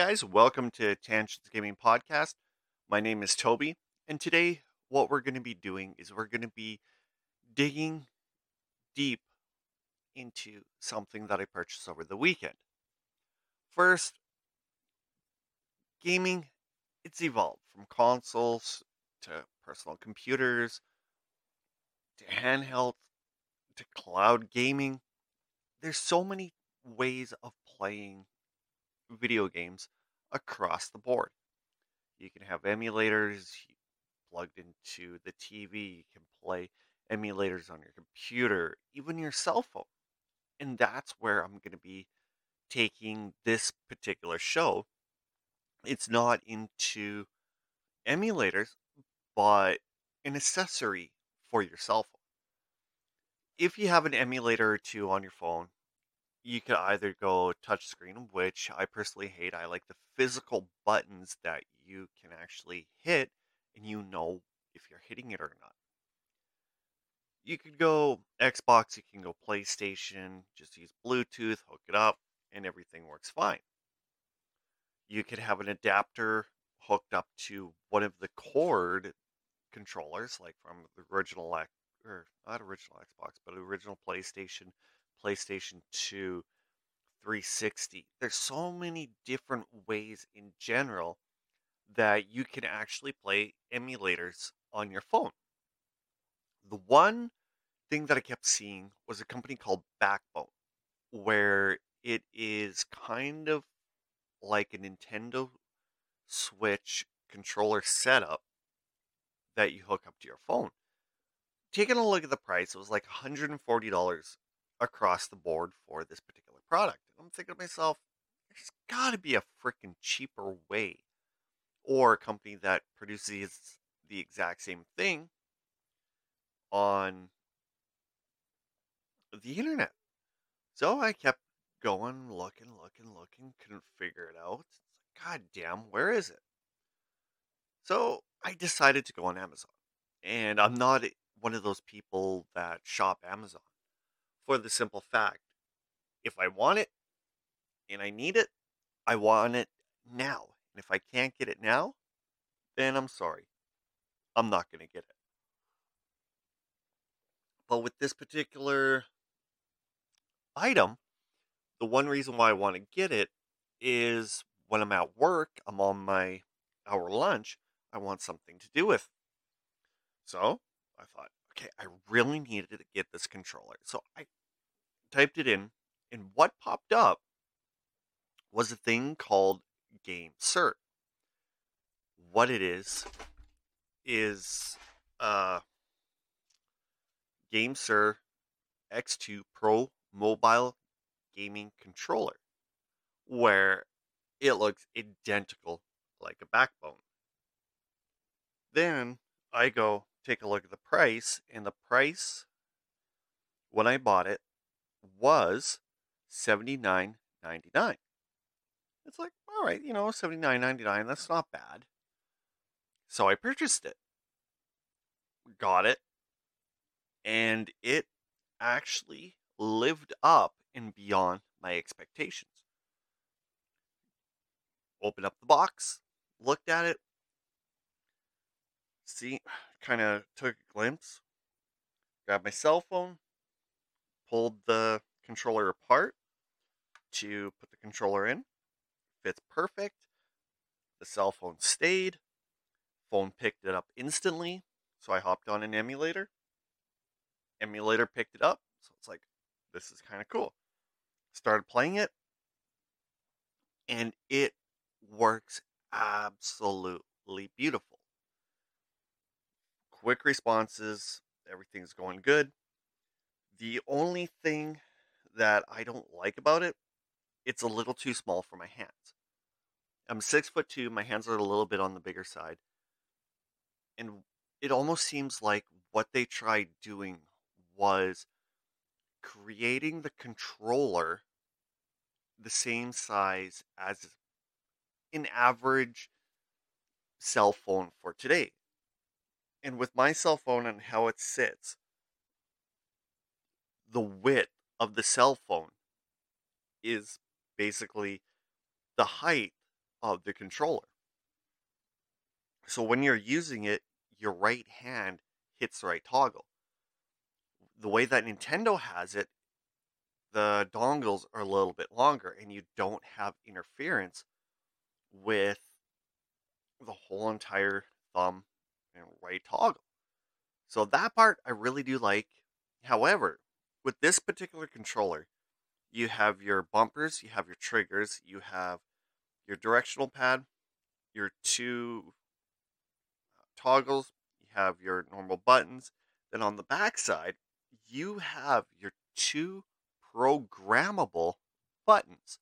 guys, welcome to Tangents Gaming Podcast. My name is Toby, and today what we're going to be doing is we're going to be digging deep into something that I purchased over the weekend. First, gaming, it's evolved from consoles to personal computers to handheld to cloud gaming. There's so many ways of playing video games across the board. You can have emulators plugged into the TV. You can play emulators on your computer, even your cell phone. And that's where I'm going to be taking this particular show. It's not into emulators, but an accessory for your cell phone. If you have an emulator or two on your phone, you could either go touchscreen, which I personally hate. I like the physical buttons that you can actually hit and you know if you're hitting it or not. You could go Xbox, you can go PlayStation, just use Bluetooth, hook it up, and everything works fine. You could have an adapter hooked up to one of the cord controllers, like from the original or not original Xbox, but original PlayStation, PlayStation 2, 360. There's so many different ways in general that you can actually play emulators on your phone. The one thing that I kept seeing was a company called Backbone, where it is kind of like a Nintendo Switch controller setup that you hook up to your phone. Taking a look at the price, it was like $140 across the board for this particular product. And I'm thinking to myself, there's got to be a freaking cheaper way, or a company that produces the exact same thing on the internet. So I kept going, looking, couldn't figure it out. It's like, God damn, where is it? So I decided to go on Amazon. And I'm not one of those people that shop Amazon for the simple fact if I want it and I need it, I want it now. And if I can't get it now, then I'm sorry. I'm not going to get it. But with this particular item, the one reason why I want to get it is when I'm at work, I'm on my hour lunch, I want something to do with. So I thought, okay, I really needed to get this controller. So I typed it in, and what popped up was a thing called GameSir. What it is GameSir X2 Pro mobile gaming controller, where it looks identical like a Backbone. Then I go take a look at the price, and the price when I bought it was $79.99. It's like, all right, $79.99, that's not bad. So I purchased it, got it, and it actually lived up and beyond my expectations. Opened up the box, looked at it, see, kind of took a glimpse, grabbed my cell phone, pulled the controller apart to put the controller in. Fits perfect. The cell phone stayed. Phone picked it up instantly. So I hopped on an emulator. Emulator picked it up. So it's like, this is kind of cool. Started playing it, and it works absolutely beautiful. Quick responses, everything's going good. The only thing that I don't like about it, it's a little too small for my hands. I'm 6'2", my hands are a little bit on the bigger side. And it almost seems like what they tried doing was creating the controller the same size as an average cell phone for today. And with my cell phone and how it sits, the width of the cell phone is basically the height of the controller. So when you're using it, your right hand hits the right toggle. The way that Nintendo has it, the dongles are a little bit longer and you don't have interference with the whole entire thumb and right toggle. So that part I really do like. However, with this particular controller, you have your bumpers, you have your triggers, you have your directional pad, your two toggles, you have your normal buttons. Then on the back side, you have your two programmable buttons.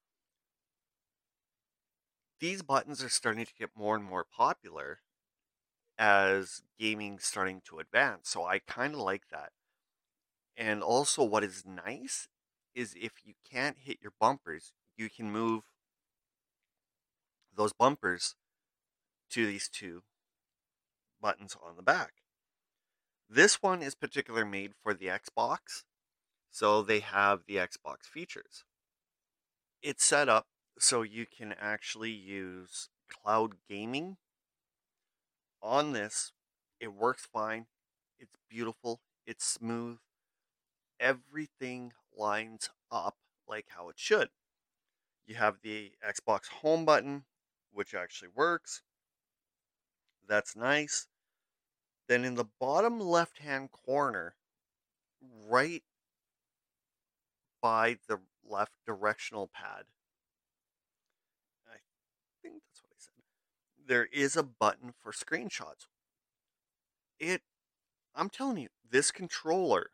These buttons are starting to get more and more popular as gaming's starting to advance. So I kind of like that. And also, what is nice is if you can't hit your bumpers, you can move those bumpers to these two buttons on the back. This one is particularly made for the Xbox, so they have the Xbox features. It's set up so you can actually use cloud gaming on this. It works fine. It's beautiful. It's smooth. Everything lines up like how it should. You have the Xbox home button, which actually works. That's nice. Then in the bottom left hand corner, right by the left directional pad, I think that's what I said, there is a button for screenshots. It, I'm telling you, this controller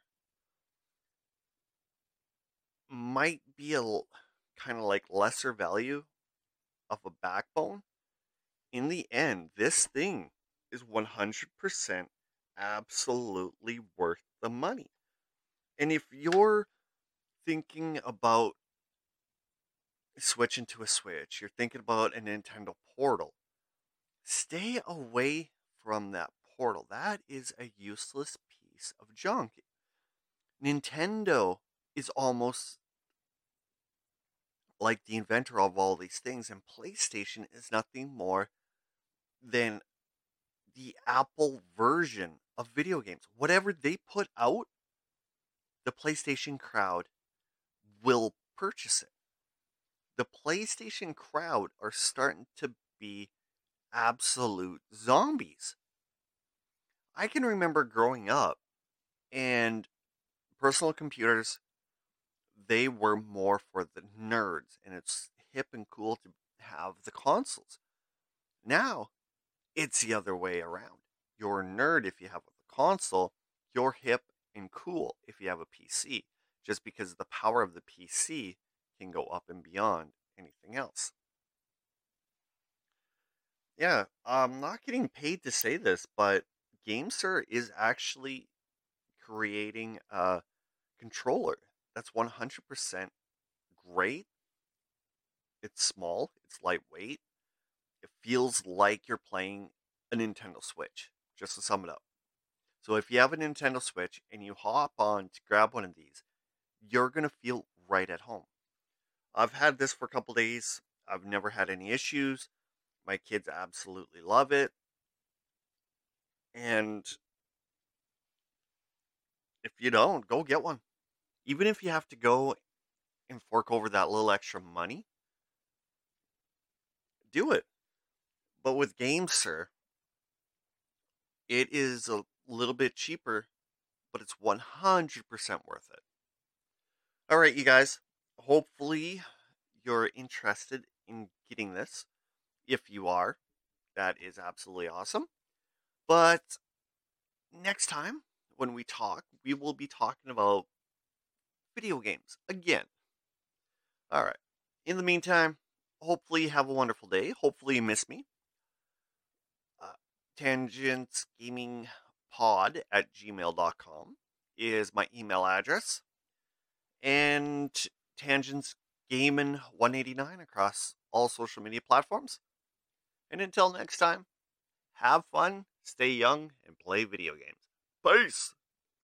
might be a kind of like lesser value of a backbone. In the end, this thing is 100% absolutely worth the money. And if you're thinking about switching to a Switch, you're thinking about a Nintendo Portal, stay away from that Portal. That is a useless piece of junk. Nintendo is almost like the inventor of all these things, and PlayStation is nothing more than the Apple version of video games. Whatever they put out, the PlayStation crowd will purchase it. The PlayStation crowd are starting to be absolute zombies. I can remember growing up and personal computers, they were more for the nerds, and it's hip and cool to have the consoles. Now, it's the other way around. You're a nerd if you have a console, you're hip and cool if you have a PC, just because the power of the PC can go up and beyond anything else. Yeah, I'm not getting paid to say this, but GameSir is actually creating a controller that's 100% great. It's small, it's lightweight. It feels like you're playing a Nintendo Switch, just to sum it up. So if you have a Nintendo Switch and you hop on to grab one of these, you're going to feel right at home. I've had this for a couple days. I've never had any issues. My kids absolutely love it. And if you don't, go get one. Even if you have to go and fork over that little extra money, do it. But with GameSir, it is a little bit cheaper, but it's 100% worth it. All right, you guys. Hopefully, you're interested in getting this. If you are, that is absolutely awesome. But next time when we talk, we will be talking about video games again. All right. In the meantime, hopefully you have a wonderful day. Hopefully you miss me. Uh, Tangents Gaming Pod at gmail.com is my email address. And Tangents Gaming 189 across all social media platforms. And until next time, have fun, stay young, and play video games. Peace!